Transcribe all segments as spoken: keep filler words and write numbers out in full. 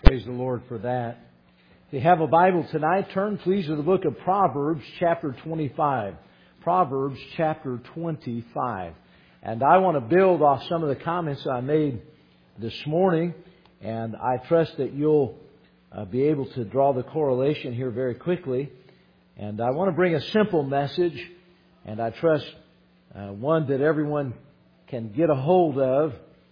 Praise the Lord for that. If you have a Bible tonight, turn please to the book of Proverbs, chapter twenty-five. Proverbs, chapter twenty-five. And I want to build off some of the comments I made this morning, and I trust that you'll uh, be able to draw the correlation here very quickly. And I want to bring a simple message, and I trust uh, one that everyone can get a hold of.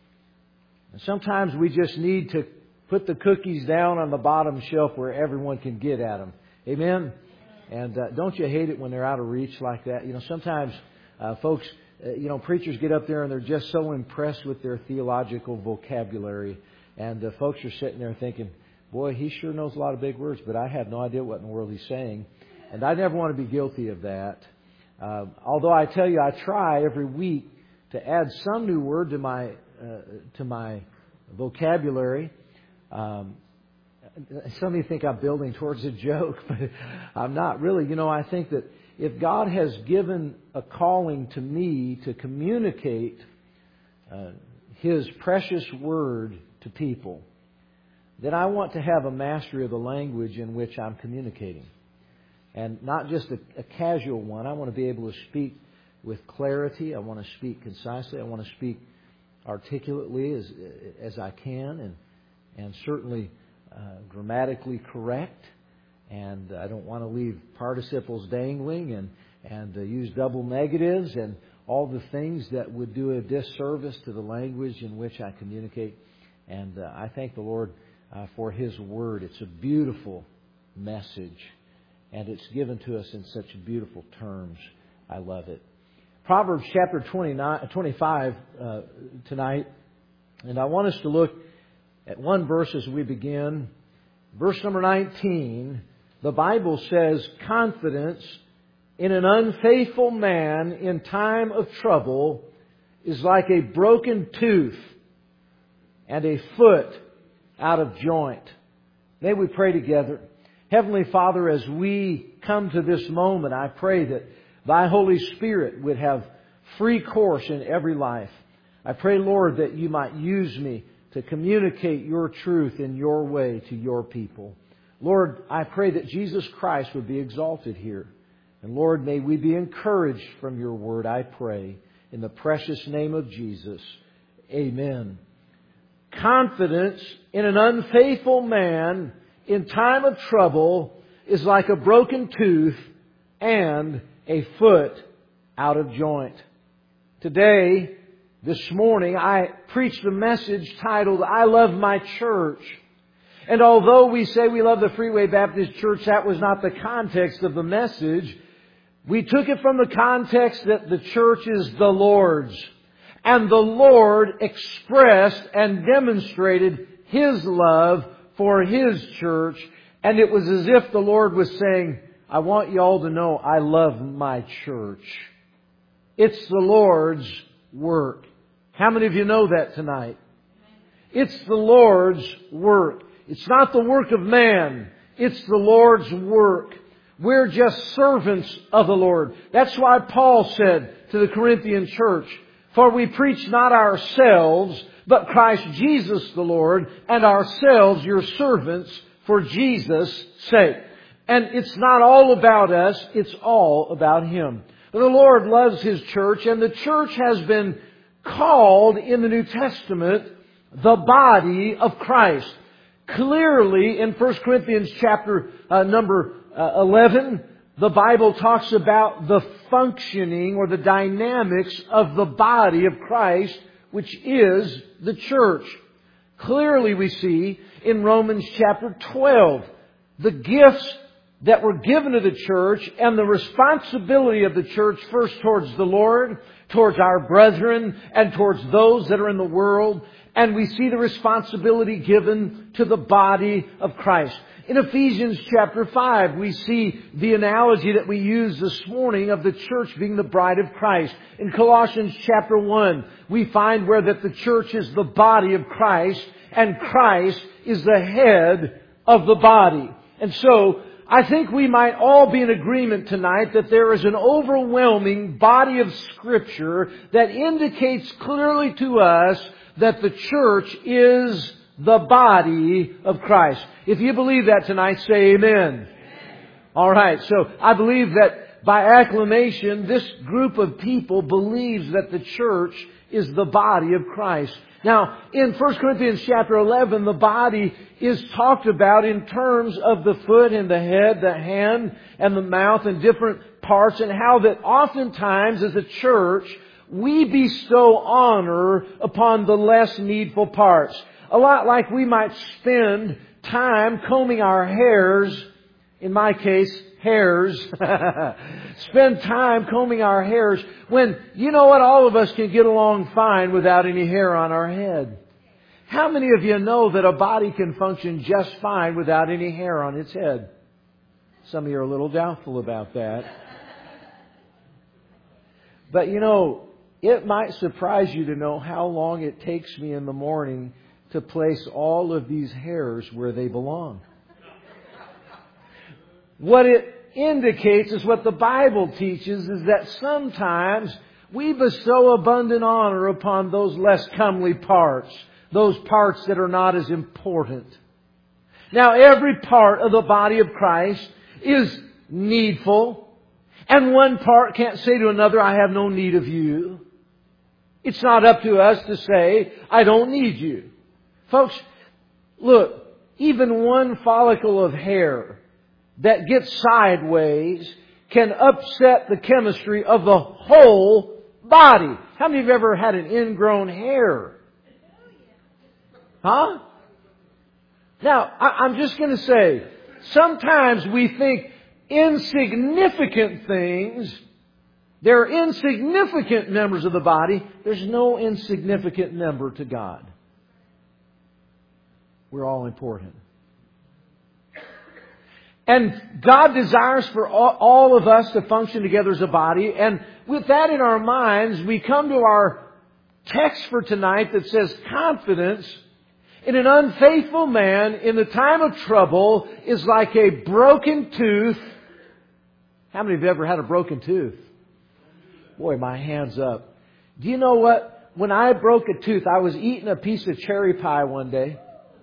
And sometimes we just need to put the cookies down on the bottom shelf where everyone can get at them. Amen? And uh, don't you hate it when they're out of reach like that? You know, sometimes uh, folks, uh, you know, preachers get up there and they're just so impressed with their theological vocabulary. And uh, folks are sitting there thinking, boy, he sure knows a lot of big words, but I have no idea what in the world he's saying. And I never want to be guilty of that. Uh, although I tell you, I try every week to add some new word to my uh, to my vocabulary. Um, some of you think I'm building towards a joke, but I'm not really. You know, I think that if God has given a calling to me to communicate uh, His precious Word to people, then I want to have a mastery of the language in which I'm communicating. And not just a, a casual one. I want to be able to speak with clarity. I want to speak concisely. I want to speak articulately as as I can, and and certainly uh, grammatically correct. And I don't want to leave participles dangling and and uh, use double negatives and all the things that would do a disservice to the language in which I communicate. And uh, I thank the Lord uh, for His Word. It's a beautiful message, and it's given to us in such beautiful terms. I love it. Proverbs chapter twenty-nine, twenty-five uh, tonight. And I want us to look at one verse as we begin. Verse number nineteen. The Bible says, confidence in an unfaithful man in time of trouble is like a broken tooth and a foot out of joint. May we pray together. Heavenly Father, as we come to this moment, I pray that Thy Holy Spirit would have free course in every life. I pray, Lord, that You might use me to communicate Your truth in Your way to Your people. Lord, I pray that Jesus Christ would be exalted here. And Lord, may we be encouraged from Your Word, I pray, in the precious name of Jesus. Amen. Confidence in an unfaithful man in time of trouble is like a broken tooth and a foot out of joint. Today, this morning, I preached a message titled, I Love My Church. And although we say we love the Freeway Baptist Church, that was not the context of the message. We took it from the context that the church is the Lord's. And the Lord expressed and demonstrated His love for His church. And it was as if the Lord was saying, I want you all to know I love my church. It's the Lord's work. How many of you know that tonight? It's the Lord's work. It's not the work of man. It's the Lord's work. We're just servants of the Lord. That's why Paul said to the Corinthian church, for we preach not ourselves, but Christ Jesus the Lord, and ourselves your servants for Jesus' sake. And it's not all about us, it's all about Him. But the Lord loves His church, and the church has been called in the New Testament the body of Christ. Clearly in First Corinthians chapter uh, number uh, eleven, the Bible talks about the functioning or the dynamics of the body of Christ, which is the church. Clearly we see in Romans chapter twelve the gifts that were given to the church and the responsibility of the church first towards the Lord, towards our brethren, and towards those that are in the world. And we see the responsibility given to the body of Christ. In Ephesians chapter five, we see the analogy that we used this morning of the church being the bride of Christ. In Colossians chapter one, we find where that the church is the body of Christ and Christ is the head of the body. And so, I think we might all be in agreement tonight that there is an overwhelming body of Scripture that indicates clearly to us that the church is the body of Christ. If you believe that tonight, say amen. All right, so I believe that by acclamation, this group of people believes that the church is the body of Christ. Now, in First Corinthians chapter eleven, the body is talked about in terms of the foot and the head, the hand and the mouth and different parts, and how that oftentimes as a church, we bestow honor upon the less needful parts. A lot like we might spend time combing our hairs, in my case, hairs. Spend time combing our hairs when, you know what, all of us can get along fine without any hair on our head. How many of you know that a body can function just fine without any hair on its head? Some of you are a little doubtful about that. But you know, it might surprise you to know how long it takes me in the morning to place all of these hairs where they belong. What it indicates is what the Bible teaches is that sometimes we bestow abundant honor upon those less comely parts, those parts that are not as important. Now, every part of the body of Christ is needful, and one part can't say to another, I have no need of you. It's not up to us to say, I don't need you. Folks, look, even one follicle of hair that gets sideways can upset the chemistry of the whole body. How many of you have ever had an ingrown hair? Huh? Now, I'm just going to say, sometimes we think insignificant things, they're insignificant members of the body. There's no insignificant member to God. We're all important. And God desires for all of us to function together as a body. And with that in our minds, we come to our text for tonight that says confidence in an unfaithful man in the time of trouble is like a broken tooth. How many of you have ever had a broken tooth? Boy, my hand's up. Do you know what? When I broke a tooth, I was eating a piece of cherry pie one day.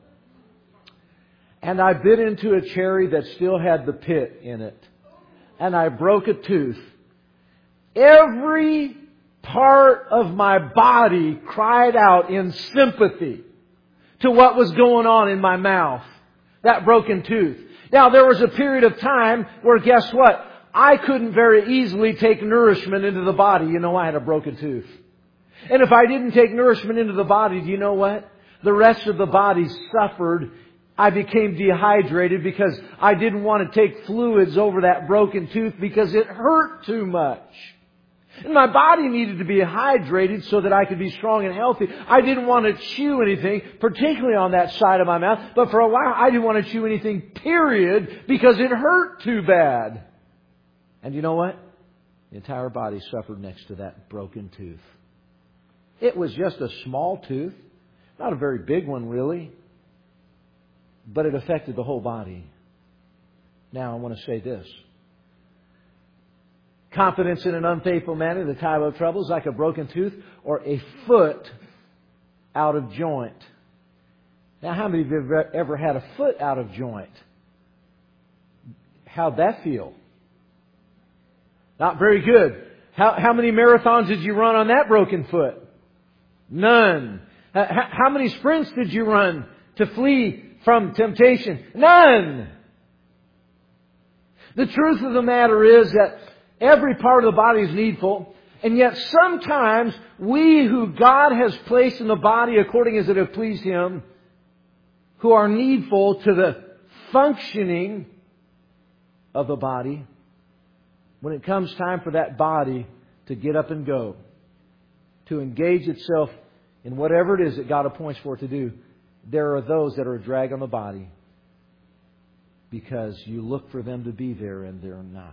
And I bit into a cherry that still had the pit in it. And I broke a tooth. Every part of my body cried out in sympathy to what was going on in my mouth. That broken tooth. Now, there was a period of time where, guess what? I couldn't very easily take nourishment into the body. You know, I had a broken tooth. And if I didn't take nourishment into the body, do you know what? The rest of the body suffered. I became dehydrated because I didn't want to take fluids over that broken tooth because it hurt too much. And my body needed to be hydrated so that I could be strong and healthy. I didn't want to chew anything, particularly on that side of my mouth. But for a while, I didn't want to chew anything, period, because it hurt too bad. And you know what? The entire body suffered next to that broken tooth. It was just a small tooth. Not a very big one, really. But it affected the whole body. Now, I want to say this. Confidence in an unfaithful man in the time of trouble is like a broken tooth or a foot out of joint. Now, how many of you have ever had a foot out of joint? How'd that feel? Not very good. How, how many marathons did you run on that broken foot? None. How, how many sprints did you run to flee from temptation? None. The truth of the matter is that every part of the body is needful, and yet sometimes we who God has placed in the body according as it have pleased Him, who are needful to the functioning of the body, when it comes time for that body to get up and go, to engage itself in whatever it is that God appoints for it to do, there are those that are a drag on the body because you look for them to be there and they're not.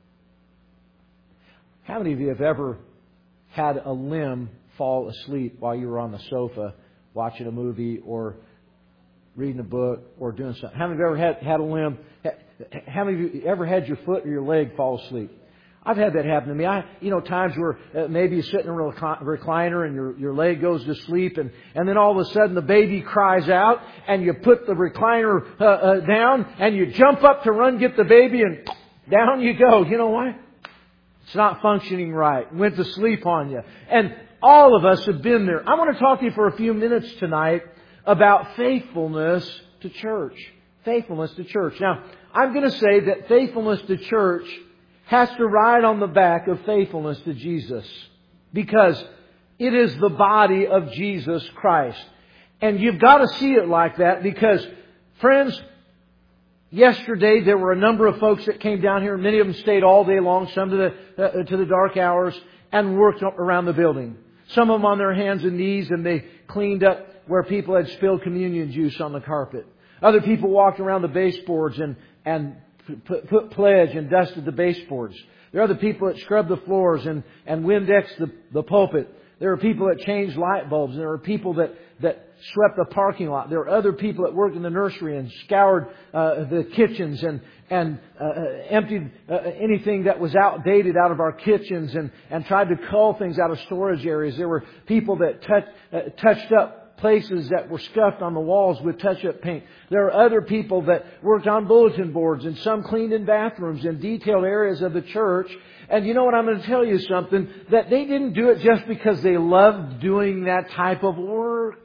How many of you have ever had a limb fall asleep while you were on the sofa watching a movie or reading a book or doing something? How many of you ever had, had a limb? How many of you ever had your foot or your leg fall asleep? I've had that happen to me. I, you know, times where uh, maybe you sit in a recliner and your, your leg goes to sleep and, and then all of a sudden the baby cries out and you put the recliner uh, uh, down and you jump up to run get the baby and down you go. You know why? It's not functioning right. Went to sleep on you. And all of us have been there. I want to talk to you for a few minutes tonight about faithfulness to church. Faithfulness to church. Now, I'm going to say that faithfulness to church has to ride on the back of faithfulness to Jesus, because it is the body of Jesus Christ. And you've got to see it like that, because, friends, yesterday there were a number of folks that came down here. Many of them stayed all day long, some to the, uh, to the dark hours, and worked around the building. Some of them on their hands and knees, and they cleaned up where people had spilled communion juice on the carpet. Other people walked around the baseboards and, and put, put pledge and dusted the baseboards. There are other people that scrubbed the floors and, and Windexed the, the pulpit. There are people that changed light bulbs. There are people that, that swept the parking lot. There are other people that worked in the nursery and scoured uh, the kitchens and, and uh, emptied uh, anything that was outdated out of our kitchens and, and tried to cull things out of storage areas. There were people that touch, uh, touched up places that were scuffed on the walls with touch-up paint. There are other people that worked on bulletin boards, and some cleaned in bathrooms and detailed areas of the church. And you know what, I'm going to tell you something, that they didn't do it just because they loved doing that type of work.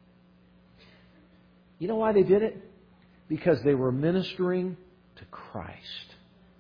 You know why they did it? Because they were ministering to Christ.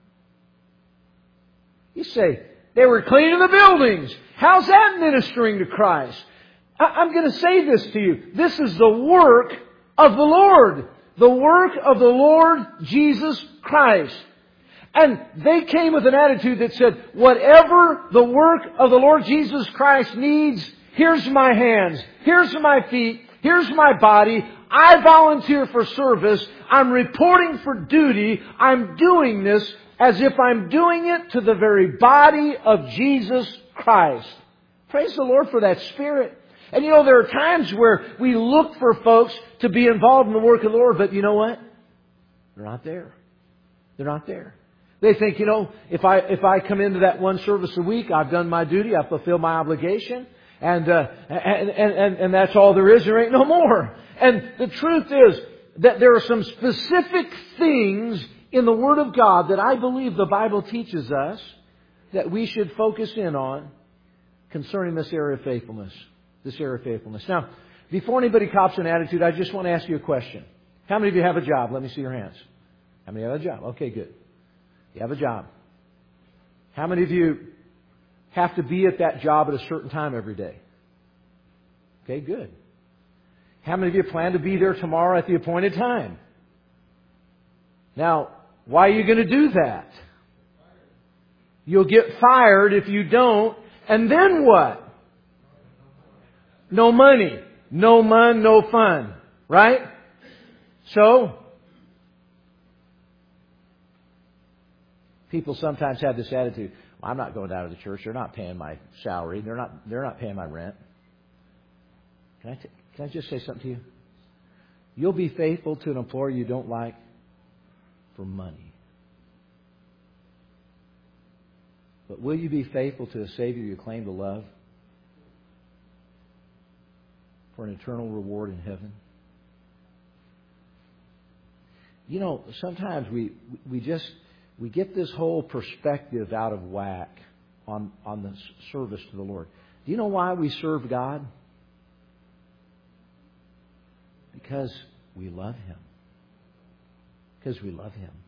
You say, they were cleaning the buildings. How's that ministering to Christ? I'm going to say this to you. This is the work of the Lord. The work of the Lord Jesus Christ. And they came with an attitude that said, whatever the work of the Lord Jesus Christ needs, here's my hands, here's my feet, here's my body. I volunteer for service. I'm reporting for duty. I'm doing this as if I'm doing it to the very body of Jesus Christ. Praise the Lord for that spirit. And you know, there are times where we look for folks to be involved in the work of the Lord, but you know what? They're not there. They're not there. They think, you know, if I if I come into that one service a week, I've done my duty, I've fulfilled my obligation, and uh, and, and and and that's all there is. There ain't no more. And the truth is that there are some specific things in the Word of God that I believe the Bible teaches us that we should focus in on concerning this area of faithfulness. This area of faithfulness. Now, before anybody cops an attitude, I just want to ask you a question. How many of you have a job? Let me see your hands. How many have a job? Okay, good. You have a job. How many of you have to be at that job at a certain time every day? Okay, good. How many of you plan to be there tomorrow at the appointed time? Now, why are you going to do that? You'll get fired if you don't. And then what? No money. No mun, no fun. Right? So, people sometimes have this attitude, well, I'm not going down to the church. They're not paying my salary. They're not, they're not paying my rent. Can I, t- can I just say something to you? You'll be faithful to an employer you don't like for money. But will you be faithful to a Savior you claim to love for an eternal reward in heaven? You know, sometimes we we just we get this whole perspective out of whack on on the service to the Lord. Do you know why we serve God? Because we love Him. Because we love Him.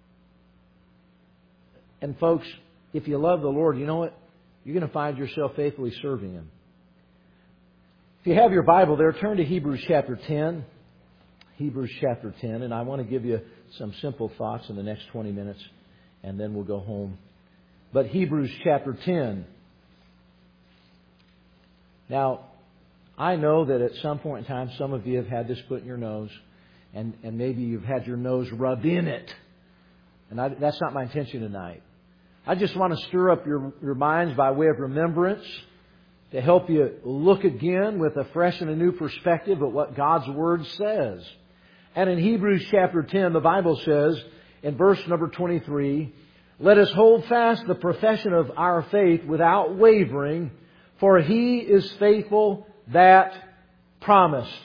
And folks, if you love the Lord, you know what? You're going to find yourself faithfully serving Him. If you have your Bible there, turn to Hebrews chapter ten. Hebrews chapter ten. And I want to give you some simple thoughts in the next twenty minutes. And then we'll go home. But Hebrews chapter ten. Now, I know that at some point in time, some of you have had this put in your nose. And, and maybe you've had your nose rubbed in it. And I, that's not my intention tonight. I just want to stir up your, your minds by way of remembrance, to help you look again with a fresh and a new perspective at what God's Word says. And in Hebrews chapter ten, the Bible says, in verse number twenty-three, Let us hold fast the profession of our faith without wavering, for He is faithful that promised.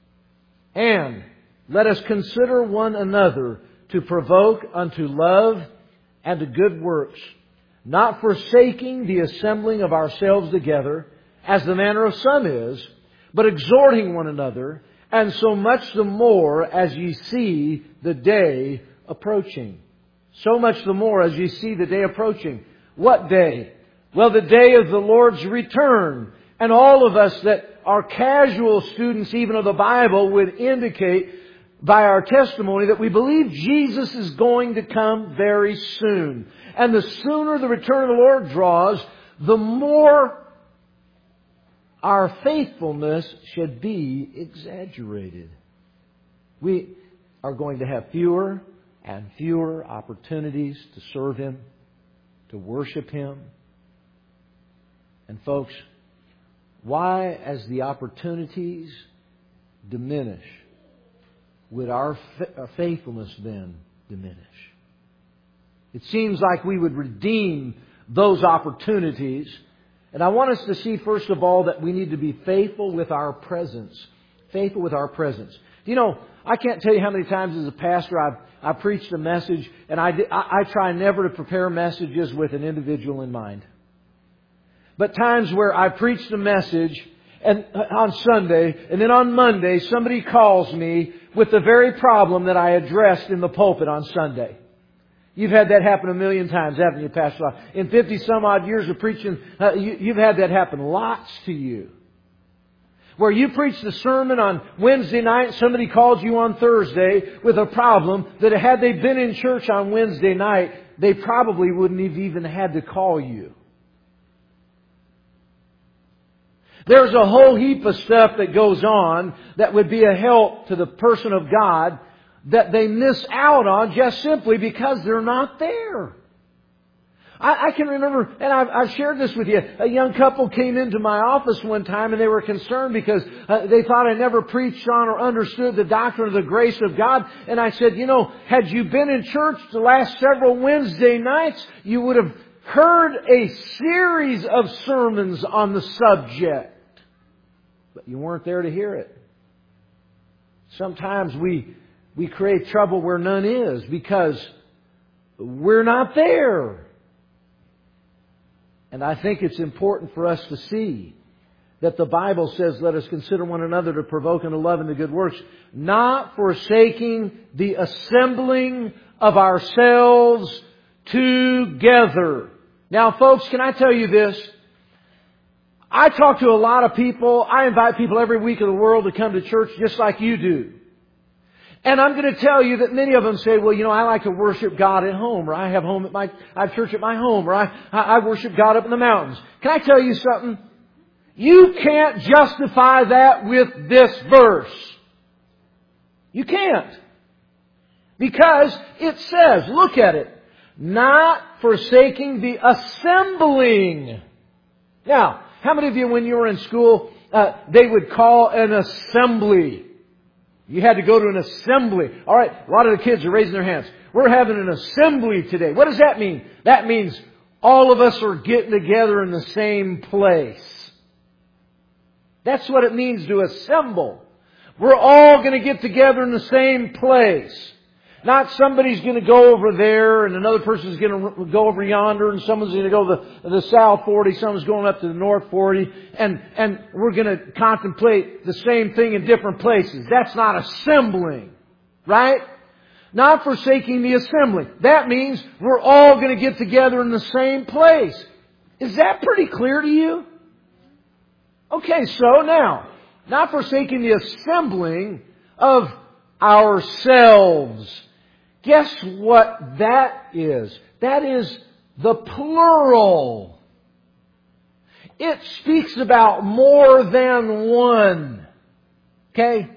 And let us consider one another to provoke unto love and to good works, not forsaking the assembling of ourselves together, as the manner of some is, but exhorting one another, and so much the more as ye see the day approaching. So much the more as ye see the day approaching. What day? Well, the day of the Lord's return. And all of us that are casual students even of the Bible would indicate by our testimony that we believe Jesus is going to come very soon. And the sooner the return of the Lord draws, the more our faithfulness should be exaggerated. We are going to have fewer and fewer opportunities to serve Him, to worship Him. And folks, why, as the opportunities diminish, would our faithfulness then diminish? It seems like we would redeem those opportunities. And I want us to see, first of all, that we need to be faithful with our presence. Faithful with our presence. You know, I can't tell you how many times as a pastor I've, I preached a message, and I, I, I try never to prepare messages with an individual in mind. But times where I preached a message and on Sunday, and then on Monday somebody calls me with the very problem that I addressed in the pulpit on Sunday. You've had that happen a million times, haven't you, Pastor? In fifty some odd years of preaching, uh, you, you've had that happen lots to you. Where you preached a sermon on Wednesday night, somebody called you on Thursday with a problem that had they been in church on Wednesday night, they probably wouldn't have even had to call you. There's a whole heap of stuff that goes on that would be a help to the person of God that they miss out on just simply because they're not there. I, I can remember, and I've, I've shared this with you, a young couple came into my office one time and they were concerned because uh, they thought I never preached on or understood the doctrine of the grace of God. And I said, you know, had you been in church the last several Wednesday nights, you would have heard a series of sermons on the subject. But you weren't there to hear it. Sometimes we we create trouble where none is because we're not there. And I think it's important for us to see that the Bible says, let us consider one another to provoke unto love and to good works, not forsaking the assembling of ourselves together. Now, folks, can I tell you this? I talk to a lot of people. I invite people every week of the world to come to church just like you do. And I'm going to tell you that many of them say, well, you know, I like to worship God at home, or I have home at my, I have church at my home, or I, I worship God up in the mountains. Can I tell you something? You can't justify that with this verse. You can't. Because it says, look at it, not forsaking the assembling. Now, how many of you, when you were in school, uh, they would call an assembly? You had to go to an assembly. All right, a lot of the kids are raising their hands. We're having an assembly today. What does that mean? That means all of us are getting together in the same place. That's what it means to assemble. We're all going to get together in the same place. Not somebody's going to go over there and another person's going to go over yonder and someone's going to go to the, the South forty, someone's going up to the North forty, and, and we're going to contemplate the same thing in different places. That's not assembling, right? Not forsaking the assembly. That means we're all going to get together in the same place. Is that pretty clear to you? Okay, so now, not forsaking the assembling of ourselves. Guess what that is? That is the plural. It speaks about more than one. Okay?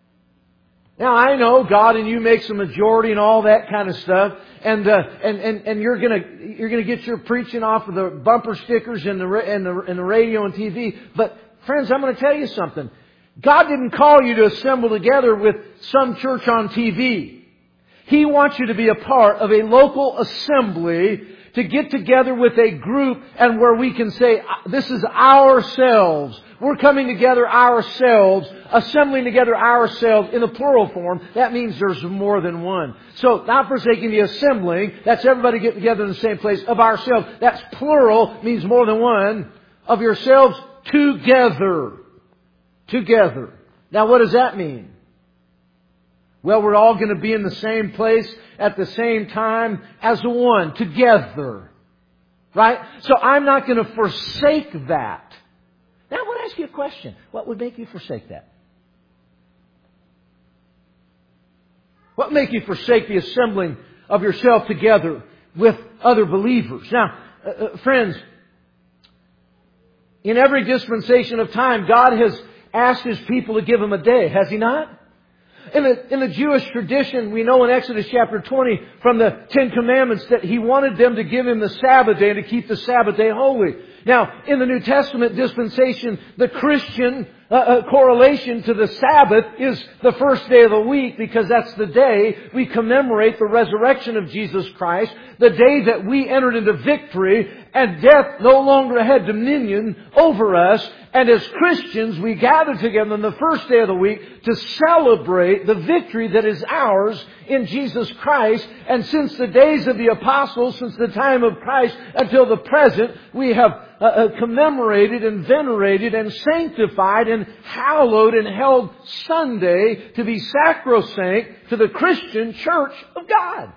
Now I know God and you makes a majority and all that kind of stuff, and uh, and and and you're gonna you're gonna get your preaching off of the bumper stickers and the and the and the radio and T V. But friends, I'm going to tell you something. God didn't call you to assemble together with some church on T V. He wants you to be a part of a local assembly, to get together with a group and where we can say, this is ourselves. We're coming together ourselves, assembling together ourselves in a plural form. That means there's more than one. So, not forsaking the assembling, that's everybody getting together in the same place, of ourselves. That's plural, means more than one. Of yourselves together. Together. Now, what does that mean? Well, we're all going to be in the same place at the same time as one, together. Right? So I'm not going to forsake that. Now I want to ask you a question. What would make you forsake that? What would make you forsake the assembling of yourself together with other believers? Now, uh, uh, friends, in every dispensation of time, God has asked His people to give Him a day, has He not? In the, in the Jewish tradition, we know in Exodus chapter twenty from the Ten Commandments that He wanted them to give Him the Sabbath day and to keep the Sabbath day holy. Now, in the New Testament dispensation, the Christian uh, uh, correlation to the Sabbath is the first day of the week, because that's the day we commemorate the resurrection of Jesus Christ, the day that we entered into victory and death no longer had dominion over us. And as Christians, we gather together on the first day of the week to celebrate the victory that is ours in Jesus Christ. And since the days of the apostles, since the time of Christ until the present, we have uh, uh, commemorated and venerated and sanctified and hallowed and held Sunday to be sacrosanct to the Christian church of God.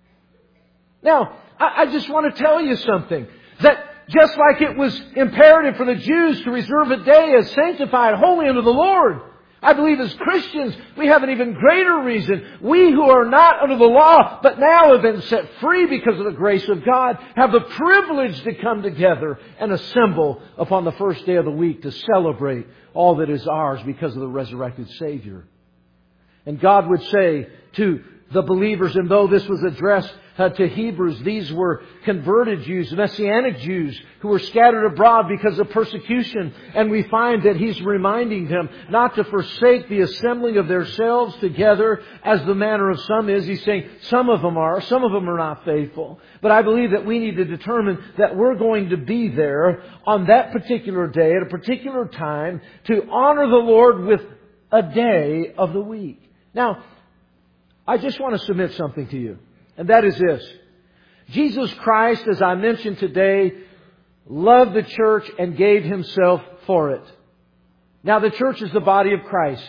Now, I, I just want to tell you something. That just like it was imperative for the Jews to reserve a day as sanctified, holy unto the Lord, I believe as Christians we have an even greater reason. We who are not under the law, but now have been set free because of the grace of God, have the privilege to come together and assemble upon the first day of the week to celebrate all that is ours because of the resurrected Savior. And God would say to the believers, and though this was addressed Uh, to Hebrews, these were converted Jews, Messianic Jews, who were scattered abroad because of persecution. And we find that He's reminding them not to forsake the assembling of themselves together as the manner of some is. He's saying some of them are, some of them are not faithful. But I believe that we need to determine that we're going to be there on that particular day, at a particular time, to honor the Lord with a day of the week. Now, I just want to submit something to you. And that is this. Jesus Christ, as I mentioned today, loved the church and gave Himself for it. Now the church is the body of Christ.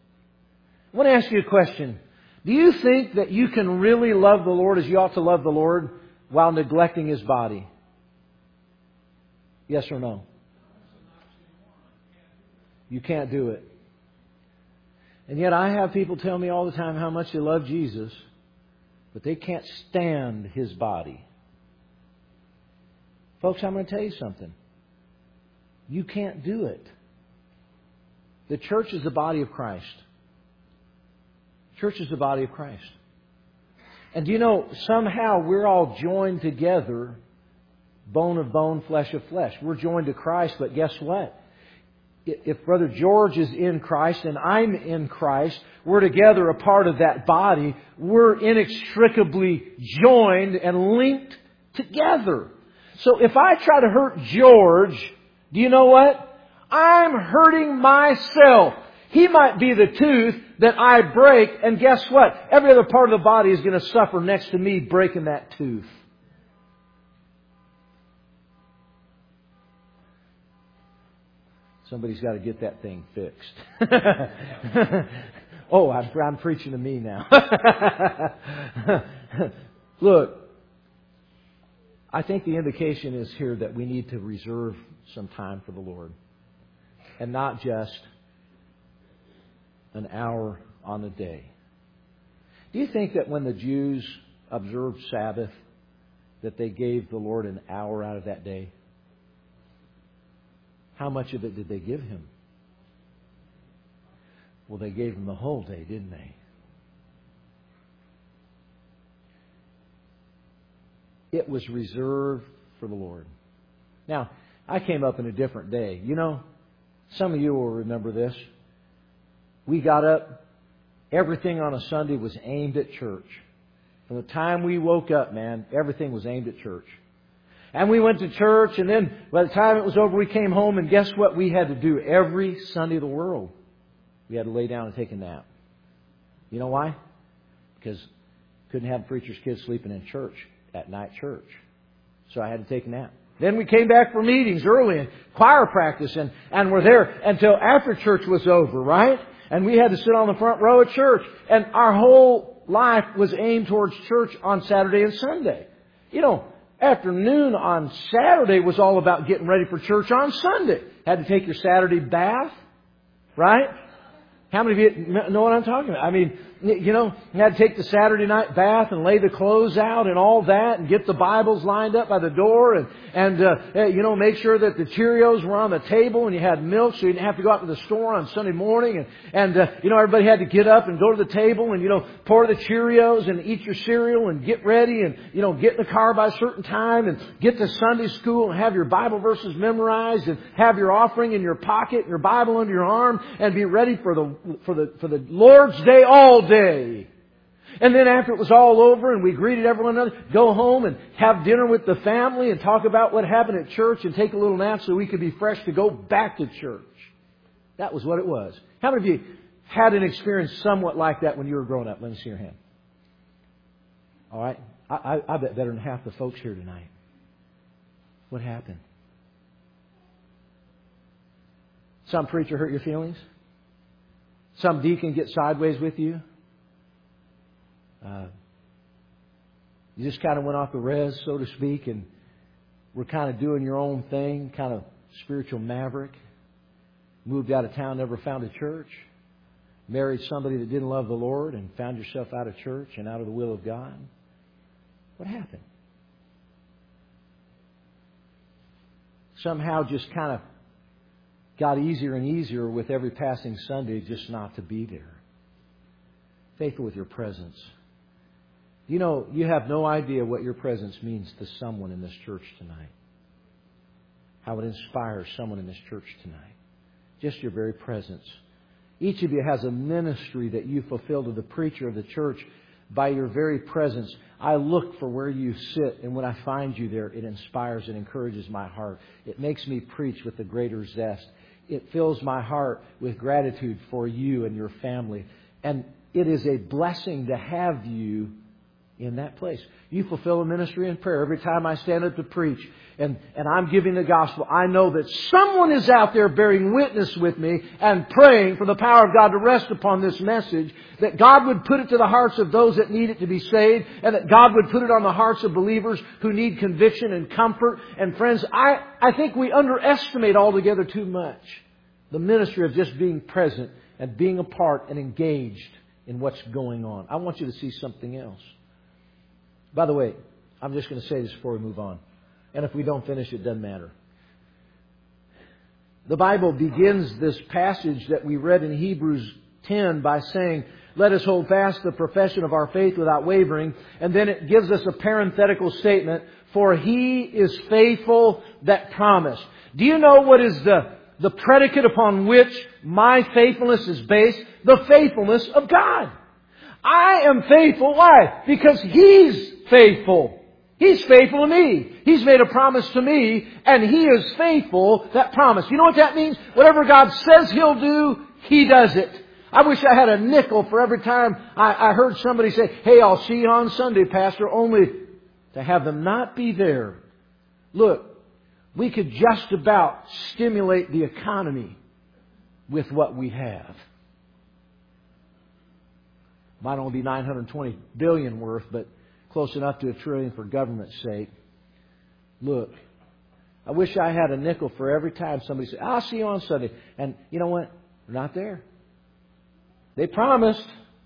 I want to ask you a question. Do you think that you can really love the Lord as you ought to love the Lord while neglecting His body? Yes or no? You can't do it. And yet I have people tell me all the time how much they love Jesus, but they can't stand His body. Folks, I'm going to tell you something. You can't do it. The church is the body of Christ. Church is the body of Christ. And do you know, somehow we're all joined together, bone of bone, flesh of flesh. We're joined to Christ, but guess what? If Brother George is in Christ and I'm in Christ, we're together a part of that body. We're inextricably joined and linked together. So if I try to hurt George, do you know what? I'm hurting myself. He might be the tooth that I break, and guess what? Every other part of the body is going to suffer next to me breaking that tooth. Somebody's got to get that thing fixed. oh, I'm, I'm preaching to me now. Look, I think the indication is here that we need to reserve some time for the Lord. And not just an hour on a day. Do you think that when the Jews observed Sabbath, that they gave the Lord an hour out of that day? How much of it did they give Him? Well, they gave Him the whole day, didn't they? It was reserved for the Lord. Now, I came up in a different day. You know, some of you will remember this. We got up. Everything on a Sunday was aimed at church. From the time we woke up, man, everything was aimed at church. And we went to church, and then by the time it was over, we came home, and guess what we had to do every Sunday of the world? We had to lay down and take a nap. You know why? Because couldn't have preacher's kids sleeping in church, at night church. So I had to take a nap. Then we came back for meetings early and choir practice, and, and we're there until after church was over, right? And we had to sit on the front row at church. And our whole life was aimed towards church on Saturday and Sunday. You know, afternoon on Saturday was all about getting ready for church on Sunday. Had to take your Saturday bath, right? How many of you know what I'm talking about? I mean, you know, you had to take the Saturday night bath and lay the clothes out and all that and get the Bibles lined up by the door and, and uh, you know, make sure that the Cheerios were on the table and you had milk so you didn't have to go out to the store on Sunday morning. And, and uh, you know, everybody had to get up and go to the table and, you know, pour the Cheerios and eat your cereal and get ready and, you know, get in the car by a certain time and get to Sunday school and have your Bible verses memorized and have your offering in your pocket and your Bible under your arm and be ready for the, for the, for the Lord's Day all day. And then after it was all over and we greeted everyone else, go home and have dinner with the family and talk about what happened at church and take a little nap so we could be fresh to go back to church. That was what it was. How many of you had an experience somewhat like that when you were growing up? Let me see your hand. All right. I, I, I bet better than half the folks here tonight. What happened? Some preacher hurt your feelings? Some deacon get sideways with you? Uh, you just kind of went off the res, so to speak, and were kind of doing your own thing, kind of spiritual maverick. Moved out of town, never found a church. Married somebody that didn't love the Lord and found yourself out of church and out of the will of God. What happened? Somehow just kind of got easier and easier with every passing Sunday just not to be there. Faithful with your presence. You know, you have no idea what your presence means to someone in this church tonight. How it inspires someone in this church tonight. Just your very presence. Each of you has a ministry that you fulfill to the preacher of the church by your very presence. I look for where you sit, and when I find you there, it inspires and encourages my heart. It makes me preach with a greater zest. It fills my heart with gratitude for you and your family. And it is a blessing to have you in that place. You fulfill a ministry in prayer. Every time I stand up to preach and, and I'm giving the gospel, I know that someone is out there bearing witness with me and praying for the power of God to rest upon this message, that God would put it to the hearts of those that need it to be saved, and that God would put it on the hearts of believers who need conviction and comfort. And friends, I, I think we underestimate altogether too much the ministry of just being present and being a part and engaged in what's going on. I want you to see something else. By the way, I'm just going to say this before we move on. And if we don't finish, it doesn't matter. The Bible begins this passage that we read in Hebrews ten by saying, let us hold fast the profession of our faith without wavering. And then it gives us a parenthetical statement, for He is faithful that promised. Do you know what is the, the predicate upon which my faithfulness is based? The faithfulness of God. I am faithful. Why? Because He's faithful. He's faithful to me. He's made a promise to me, and He is faithful that promise. You know what that means? Whatever God says He'll do, He does it. I wish I had a nickel for every time I, I heard somebody say, hey, I'll see you on Sunday, Pastor, only to have them not be there. Look, we could just about stimulate the economy with what we have. Might only be nine hundred twenty billion worth, but close enough to a trillion for government's sake. Look, I wish I had a nickel for every time somebody said, I'll see you on Sunday. And you know what? They're not there. They promised.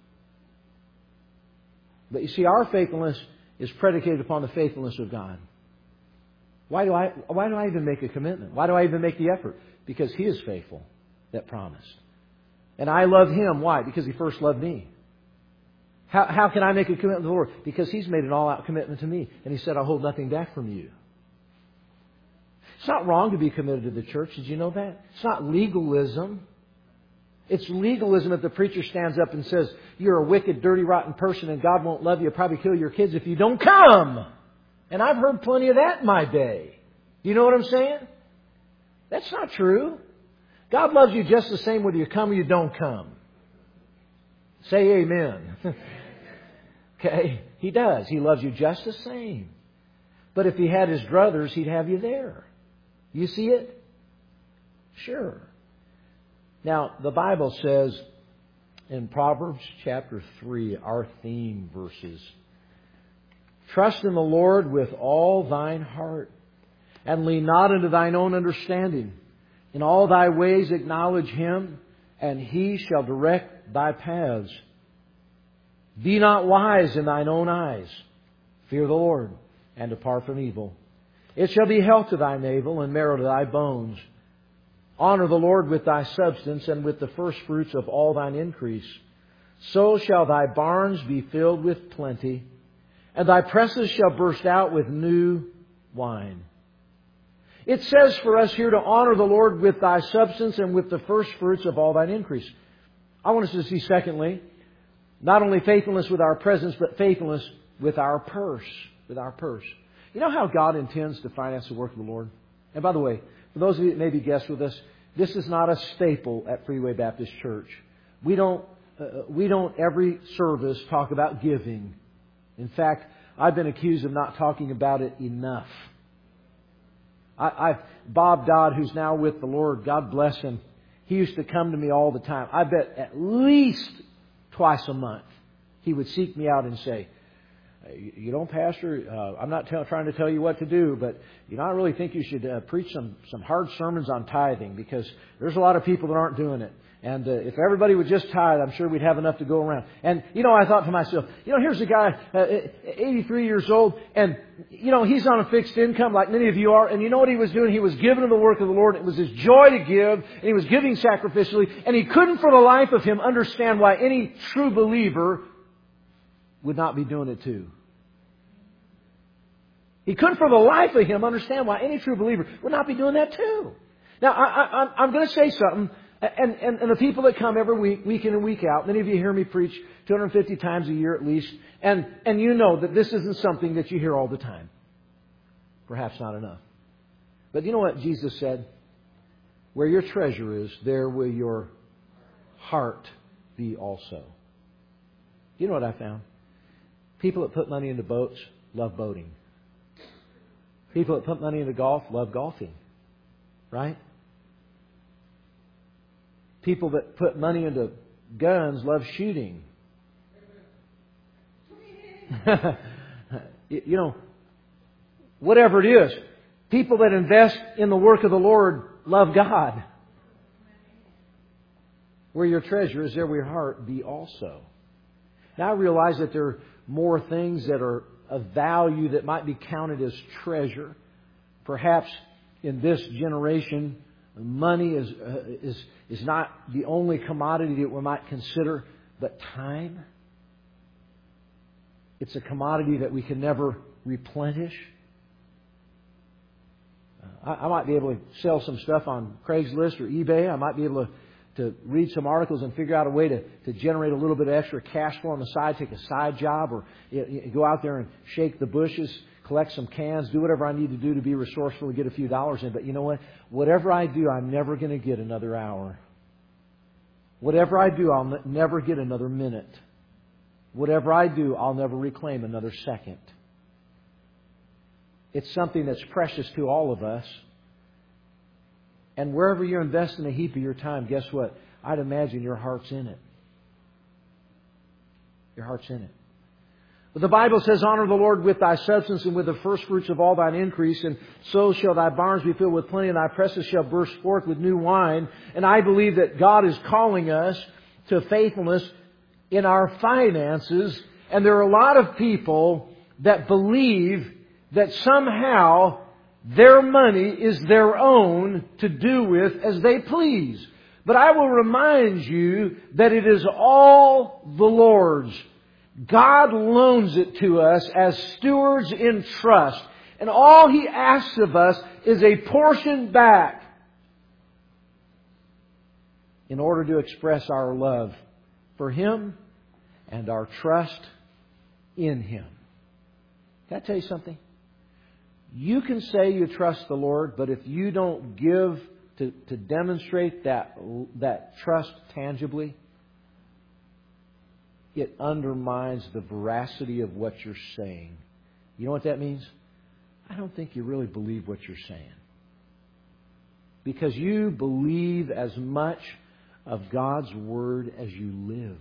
But you see, our faithfulness is predicated upon the faithfulness of God. Why do I, why do I even make a commitment? Why do I even make the effort? Because He is faithful that promised. And I love Him. Why? Because He first loved me. How, how can I make a commitment to the Lord? Because He's made an all-out commitment to me. And He said, I'll hold nothing back from you. It's not wrong to be committed to the church. Did you know that? It's not legalism. It's legalism if the preacher stands up and says, you're a wicked, dirty, rotten person and God won't love you. He'll probably kill your kids if you don't come. And I've heard plenty of that in my day. You know what I'm saying? That's not true. God loves you just the same whether you come or you don't come. Say amen. Okay? He does. He loves you just the same. But if He had His druthers, He'd have you there. You see it? Sure. Now, the Bible says in Proverbs chapter three, our theme verses, trust in the Lord with all thine heart, and lean not unto thine own understanding. In all thy ways acknowledge Him, and He shall direct thy paths. Be not wise in thine own eyes. Fear the Lord, and depart from evil. It shall be health to thy navel, and marrow to thy bones. Honor the Lord with thy substance, and with the firstfruits of all thine increase. So shall thy barns be filled with plenty, and thy presses shall burst out with new wine. It says for us here to honor the Lord with thy substance and with the firstfruits of all thine increase. I want us to see, secondly, not only faithfulness with our presence, but faithfulness with our purse. With our purse. You know how God intends to finance the work of the Lord? And by the way, for those of you that may be guests with us, this is not a staple at Freeway Baptist Church. We don't, uh, we don't every service talk about giving. In fact, I've been accused of not talking about it enough. I, I've, Bob Dodd, who's now with the Lord, God bless him, he used to come to me all the time. I bet at least twice a month he would seek me out and say, you know, Pastor, uh, I'm not tell, trying to tell you what to do, but you know, I really think you should uh, preach some, some hard sermons on tithing, because there's a lot of people that aren't doing it. And uh, if everybody would just tithe, I'm sure we'd have enough to go around. And, you know, I thought to myself, you know, here's a guy, uh, eighty-three years old, and, you know, he's on a fixed income like many of you are. And you know what he was doing? He was giving to the work of the Lord. It was his joy to give, and he was giving sacrificially. And he couldn't for the life of him understand why any true believer would not be doing it too. He couldn't for the life of him understand why any true believer would not be doing that too. Now, I, I, I'm going to say something, and, and, and the people that come every week, week in and week out, many of you hear me preach two hundred fifty times a year at least, and, and you know that this isn't something that you hear all the time. Perhaps not enough. But you know what Jesus said? Where your treasure is, there will your heart be also. You know what I found? People that put money into boats love boating. People that put money into golf love golfing. Right? People that put money into guns love shooting. You know, whatever it is, people that invest in the work of the Lord love God. Where your treasure is, there will your heart be also. Now I realize that there are more things that are of value that might be counted as treasure. Perhaps in this generation, money is uh, is is not the only commodity that we might consider, but time. It's a commodity that we can never replenish. Uh, I, I might be able to sell some stuff on Craigslist or eBay. I might be able to to read some articles and figure out a way to, to generate a little bit of extra cash flow on the side, take a side job, or you know, go out there and shake the bushes, collect some cans, do whatever I need to do to be resourceful and get a few dollars in. But you know what? Whatever I do, I'm never going to get another hour. Whatever I do, I'll n- never get another minute. Whatever I do, I'll never reclaim another second. It's something that's precious to all of us. And wherever you're investing a heap of your time, guess what? I'd imagine your heart's in it. Your heart's in it. But the Bible says, honor the Lord with thy substance and with the first fruits of all thine increase, and so shall thy barns be filled with plenty, and thy presses shall burst forth with new wine. And I believe that God is calling us to faithfulness in our finances. And there are a lot of people that believe that somehow their money is their own to do with as they please. But I will remind you that it is all the Lord's. God loans it to us as stewards in trust. And all He asks of us is a portion back. in order to express our love for Him and our trust in Him. Can I tell you something? You can say you trust the Lord, but if you don't give to, to demonstrate that, that trust tangibly, it undermines the veracity of what you're saying. You know what that means? I don't think you really believe what you're saying. Because you believe as much of God's Word as you live.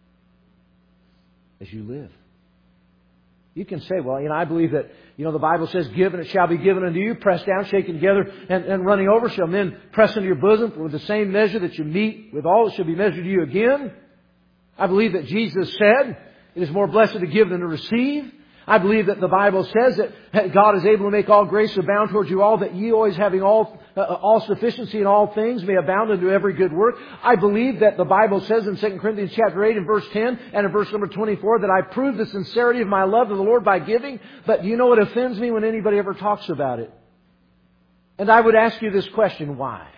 As you live. You can say, well, you know, I believe that, you know, the Bible says, give and it shall be given unto you, pressed down, shaken together, and, and running over shall men press into your bosom. For with the same measure that you meet with all, it shall be measured to you again. I believe that Jesus said, it is more blessed to give than to receive. I believe that the Bible says that God is able to make all grace abound towards you all, that ye always having all uh, all sufficiency in all things may abound unto every good work. I believe that the Bible says in Second Corinthians chapter eight and verse ten and in verse number twenty-four that I prove the sincerity of my love to the Lord by giving. But you know what offends me when anybody ever talks about it? And I would ask you this question, why?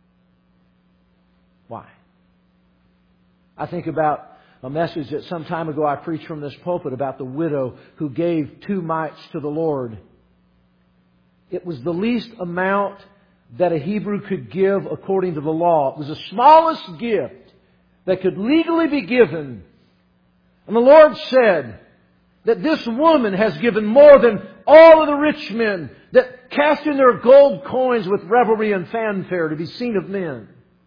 Why? I think about a message that some time ago I preached from this pulpit about the widow who gave two mites to the Lord. It was the least amount that a Hebrew could give according to the law. It was the smallest gift that could legally be given. And the Lord said that this woman has given more than all of the rich men that cast in their gold coins with revelry and fanfare to be seen of men.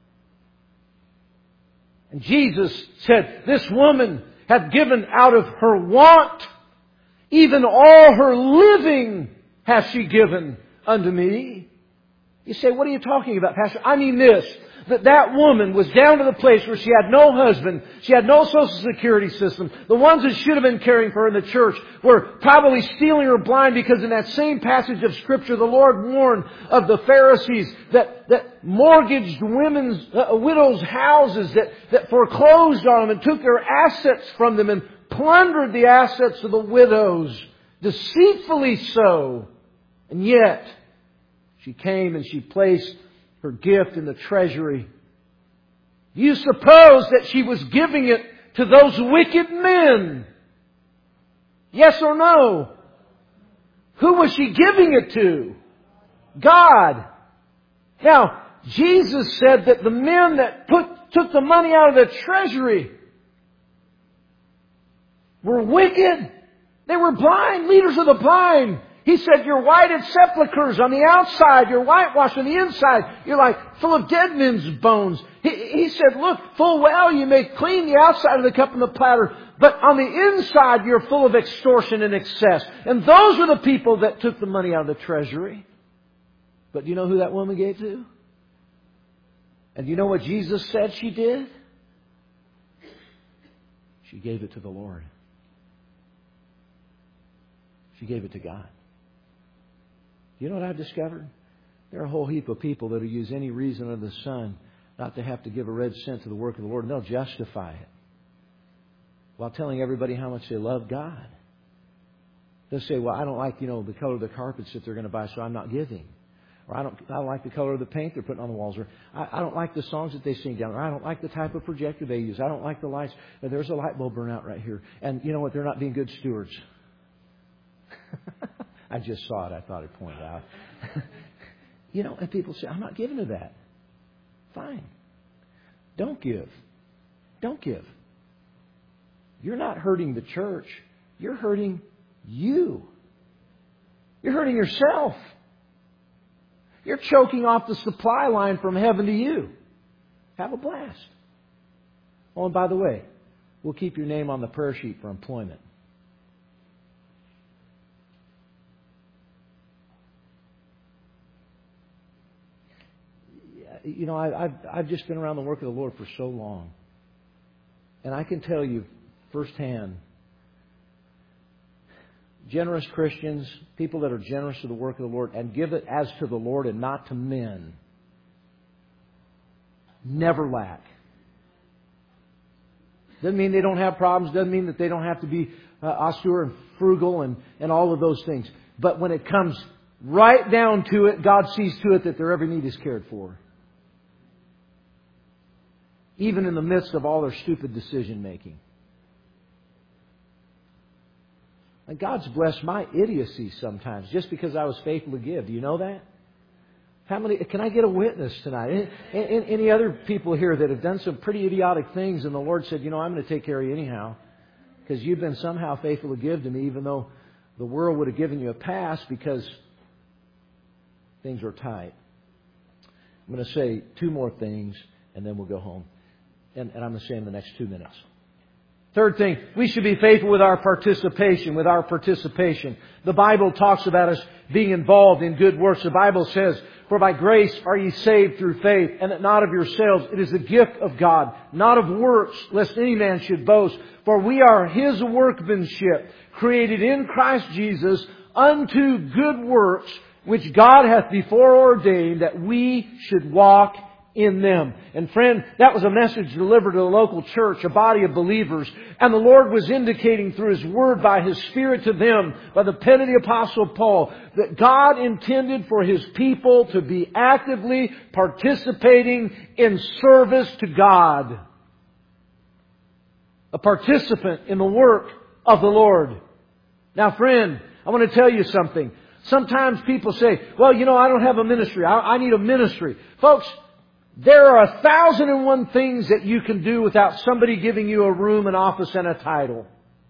And Jesus said, this woman hath given out of her want, even all her living hath she given unto me. You say, what are you talking about, Pastor? I mean this, that that woman was down to the place where she had no husband, she had no social security system. The ones that should have been caring for her in the church were probably stealing her blind, because in that same passage of Scripture, the Lord warned of the Pharisees that, that mortgaged women's, uh, widows' houses, that, that foreclosed on them and took their assets from them and plundered the assets of the widows, deceitfully so. And yet, she came and she placed her gift in the treasury. Do you suppose that she was giving it to those wicked men? Yes or no? Who was she giving it to? God. Now, Jesus said that the men that put, took the money out of the treasury were wicked. They were blind, leaders of the blind. He said, you're whited sepulchres on the outside. You're whitewashed on the inside. You're like full of dead men's bones. He, he said, look, full well you may clean the outside of the cup and the platter, but on the inside you're full of extortion and excess. And those were the people that took the money out of the treasury. But do you know who that woman gave to? And do you know what Jesus said she did? She gave it to the Lord. She gave it to God. You know what I've discovered? There are a whole heap of people that will use any reason under the sun not to have to give a red cent to the work of the Lord, and they'll justify it while telling everybody how much they love God. They'll say, well, I don't like, you know, the color of the carpets that they're going to buy, so I'm not giving. Or I don't, I don't like the color of the paint they're putting on the walls. Or I, I don't like the songs that they sing down. Or I don't like the type of projector they use. I don't like the lights. Or there's a light bulb burn out right here. And you know what? They're not being good stewards. I just saw it. I thought I'd point it out. You know, and people say, I'm not giving to that. Fine. Don't give. Don't give. You're not hurting the church. You're hurting you. You're hurting yourself. You're choking off the supply line from heaven to you. Have a blast. Oh, and by the way, we'll keep your name on the prayer sheet for employment. You know, I, I've, I've just been around the work of the Lord for so long. And I can tell you firsthand, generous Christians, people that are generous to the work of the Lord and give it as to the Lord and not to men, never lack. Doesn't mean they don't have problems. Doesn't mean that they don't have to be uh, austere and frugal and, and all of those things. But when it comes right down to it, God sees to it that their every need is cared for. even in the midst of all their stupid decision making. And God's blessed my idiocy sometimes just because I was faithful to give. Do you know that? How many? Can I get a witness tonight? Any, any other people here that have done some pretty idiotic things and the Lord said, you know, I'm going to take care of you anyhow because you've been somehow faithful to give to me, even though the world would have given you a pass because things are tight. I'm going to say two more things and then we'll go home. And, and I'm going to say in the next two minutes. Third thing, we should be faithful with our participation, with our participation. The Bible talks about us being involved in good works. The Bible says, for by grace are ye saved through faith, and that not of yourselves. It is the gift of God, not of works, lest any man should boast. For we are His workmanship, created in Christ Jesus unto good works, which God hath before ordained that we should walk in them. And friend, that was a message delivered to the local church, a body of believers. And the Lord was indicating through His Word by His Spirit to them, by the pen of the Apostle Paul, that God intended for His people to be actively participating in service to God. A participant in the work of the Lord. Now friend, I want to tell you something. Sometimes people say, well, you know, I don't have a ministry. I, I need a ministry. Folks, there are a thousand and one things that you can do without somebody giving you a room, an office, and a title.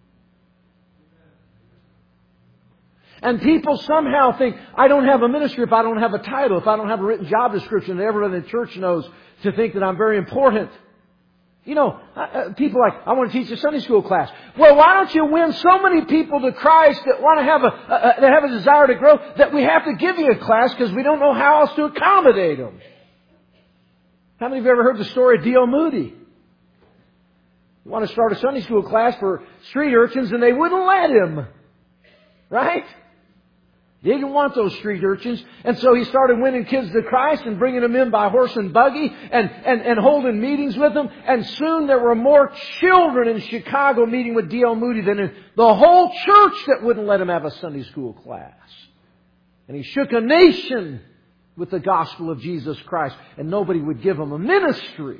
And people somehow think, I don't have a ministry if I don't have a title, if I don't have a written job description that everyone in the church knows to think that I'm very important. You know, uh, people like, I want to teach a Sunday school class. Well, why don't you win so many people to Christ that want to have a, uh, that have a desire to grow that we have to give you a class because we don't know how else to accommodate them? How many of you ever heard the story of D L Moody? You want to start a Sunday school class for street urchins and they wouldn't let him. Right? He didn't want those street urchins. And so he started winning kids to Christ and bringing them in by horse and buggy and, and, and holding meetings with them. And soon there were more children in Chicago meeting with D L Moody than in the whole church that wouldn't let him have a Sunday school class. And he shook a nation with the gospel of Jesus Christ. And nobody would give him a ministry.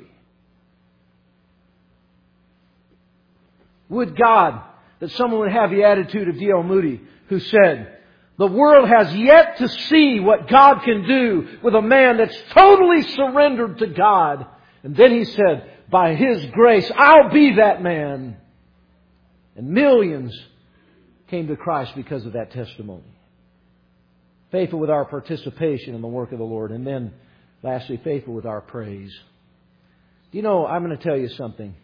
Would God that someone would have the attitude of D L Moody, who said, the world has yet to see what God can do with a man that's totally surrendered to God. And then he said, by His grace, I'll be that man. And millions came to Christ because of that testimony. Faithful with our participation in the work of the Lord. And then, lastly, faithful with our praise. You know, I'm going to tell you something.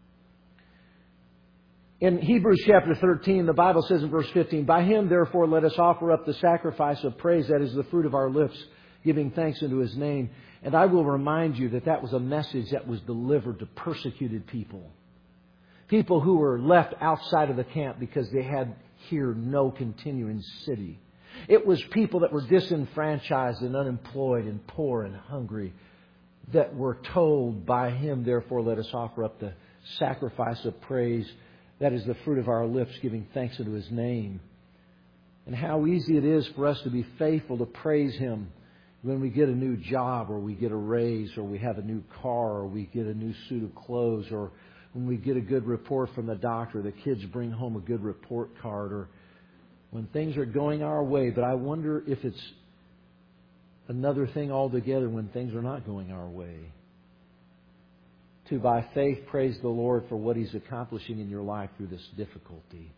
In Hebrews chapter thirteen, the Bible says in verse fifteen, by Him, therefore, let us offer up the sacrifice of praise, that is the fruit of our lips, giving thanks unto His name. And I will remind you that that was a message that was delivered to persecuted people. People who were left outside of the camp because they had here no continuing city. It was people that were disenfranchised and unemployed and poor and hungry that were told, by Him, therefore, let us offer up the sacrifice of praise. That is the fruit of our lips, giving thanks unto His name. And how easy it is for us to be faithful to praise Him when we get a new job, or we get a raise, or we have a new car, or we get a new suit of clothes, or when we get a good report from the doctor, the kids bring home a good report card, or when things are going our way. But I wonder if it's another thing altogether when things are not going our way. To, by faith, praise the Lord for what He's accomplishing in your life through this difficulty.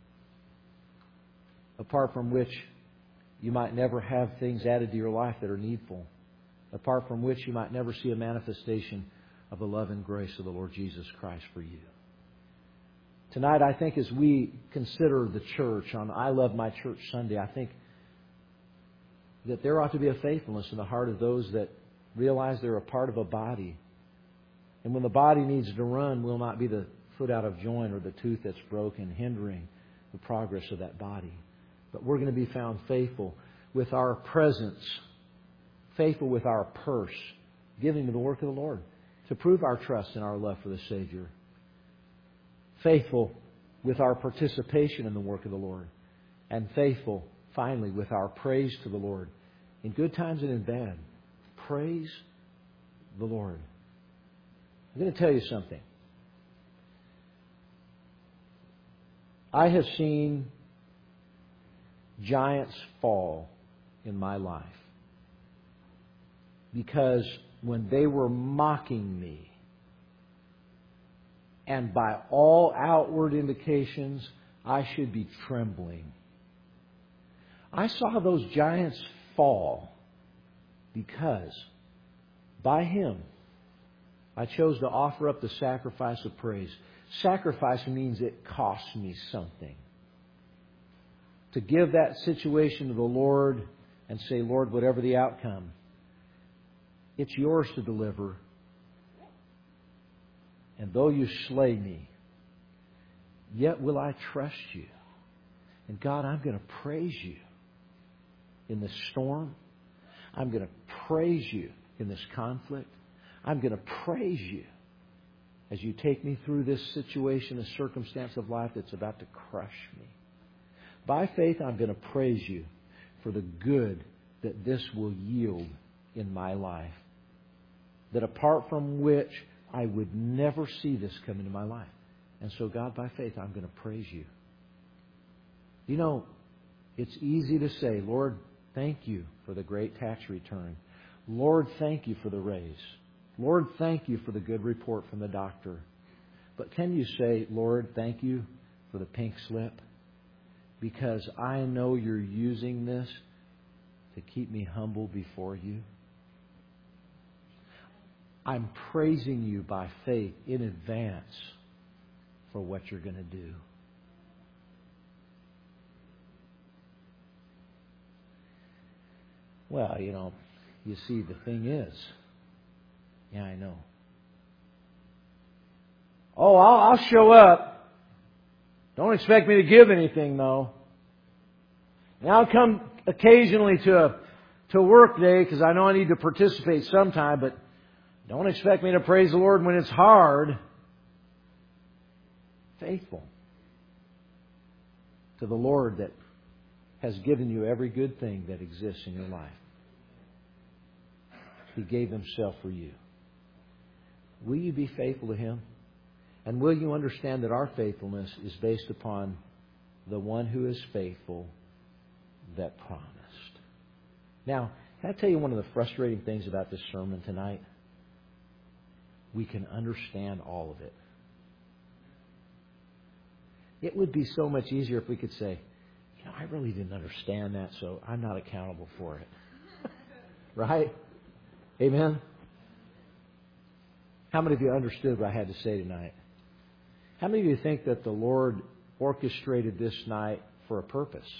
Apart from which, you might never have things added to your life that are needful. Apart from which, you might never see a manifestation of the love and grace of the Lord Jesus Christ for you. Tonight, I think as we consider the church on I Love My Church Sunday, I think that there ought to be a faithfulness in the heart of those that realize they're a part of a body. And when the body needs to run, will not be the foot out of joint or the tooth that's broken, hindering the progress of that body. But we're going to be found faithful with our presence, faithful with our purse, giving to the work of the Lord to prove our trust and our love for the Savior. Faithful with our participation in the work of the Lord. And faithful, finally, with our praise to the Lord. In good times and in bad, praise the Lord. I'm going to tell you something. I have seen giants fall in my life because when they were mocking me, and by all outward indications, I should be trembling, I saw those giants fall because by Him, I chose to offer up the sacrifice of praise. Sacrifice means it costs me something. To give that situation to the Lord and say, Lord, whatever the outcome, it's yours to deliver. And though you slay me, yet will I trust you. And God, I'm going to praise you in this storm. I'm going to praise you in this conflict. I'm going to praise you as you take me through this situation, a circumstance of life that's about to crush me. By faith, I'm going to praise you for the good that this will yield in my life. That apart from which I would never see this come into my life. And so, God, by faith, I'm going to praise you. You know, it's easy to say, Lord, thank you for the great tax return. Lord, thank you for the raise. Lord, thank you for the good report from the doctor. But can you say, Lord, thank you for the pink slip? Because I know you're using this to keep me humble before you. I'm praising you by faith in advance for what you're going to do. Well, you know, you see, the thing is, yeah, I know. Oh, I'll, I'll show up. Don't expect me to give anything, though. And I'll come occasionally to a, to a work day because I know I need to participate sometime, but don't expect me to praise the Lord when it's hard. Faithful to the Lord that has given you every good thing that exists in your life. He gave Himself for you. Will you be faithful to Him? And will you understand that our faithfulness is based upon the one who is faithful that promised? Now, can I tell you one of the frustrating things about this sermon tonight? We can understand all of it. It would be so much easier if we could say, you know, I really didn't understand that, so I'm not accountable for it. Right? Amen? How many of you understood what I had to say tonight? How many of you think that the Lord orchestrated this night for a purpose?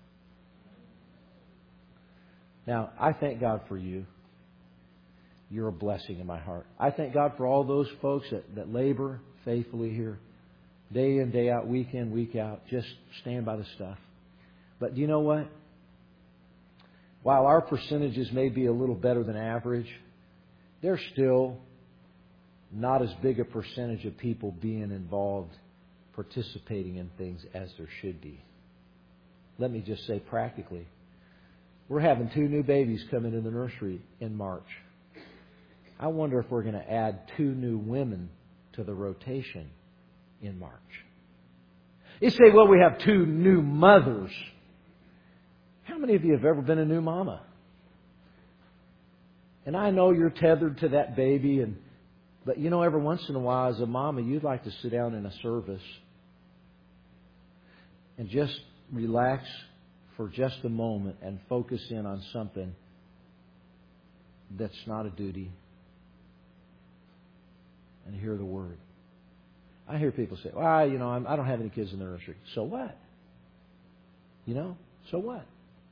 Now, I thank God for you. You're a blessing in my heart. I thank God for all those folks that, that labor faithfully here, day in, day out, week in, week out, just stand by the stuff. But do you know what? While our percentages may be a little better than average, there's still not as big a percentage of people being involved, participating in things as there should be. Let me just say practically, we're having two new babies come into the nursery in March. I wonder if we're going to add two new women to the rotation in March. You say, well, we have two new mothers. How many of you have ever been a new mama? And I know you're tethered to that baby, and but you know, every once in a while as a mama, you'd like to sit down in a service and just relax for just a moment and focus in on something that's not a duty and hear the Word. I hear people say, well, you know, I'm, I don't have any kids in the nursery. So what? You know, so what?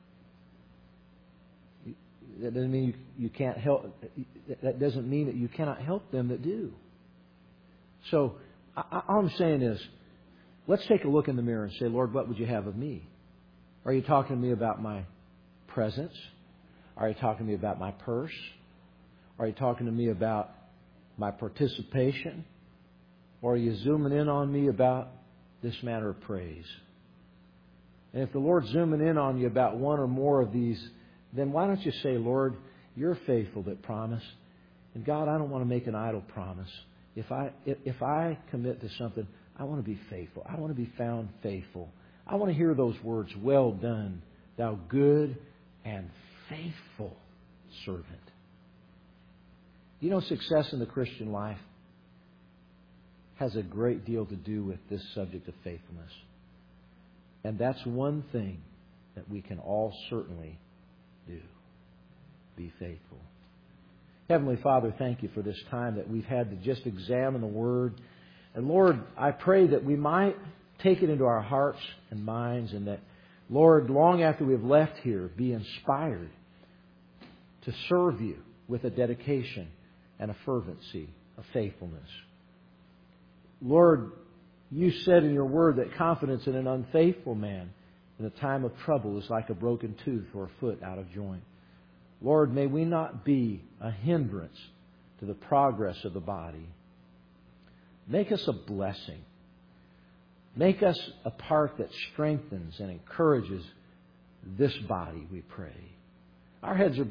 That doesn't mean you, you can't help. That doesn't mean that you cannot help them that do. So I, all I'm saying is, let's take a look in the mirror and say, Lord, what would you have of me? Are you talking to me about my presence? Are you talking to me about my purse? Are you talking to me about my participation? Or are you zooming in on me about this matter of praise? And if the Lord's zooming in on you about one or more of these, then why don't you say, Lord, you're faithful that promise. And God, I don't want to make an idle promise. If I, if, if I commit to something, I want to be faithful. I want to be found faithful. I want to hear those words, well done, thou good and faithful servant. You know, success in the Christian life has a great deal to do with this subject of faithfulness. And that's one thing that we can all certainly do. Be faithful. Heavenly Father, thank you for this time that we've had to just examine the Word. And Lord, I pray that we might take it into our hearts and minds, and that, Lord, long after we've left here, be inspired to serve you with a dedication and a fervency of faithfulness. Lord, you said in your Word that confidence in an unfaithful man in a time of trouble is like a broken tooth or a foot out of joint. Lord, may we not be a hindrance to the progress of the body. Make us a blessing. Make us a part that strengthens and encourages this body, we pray. Our heads are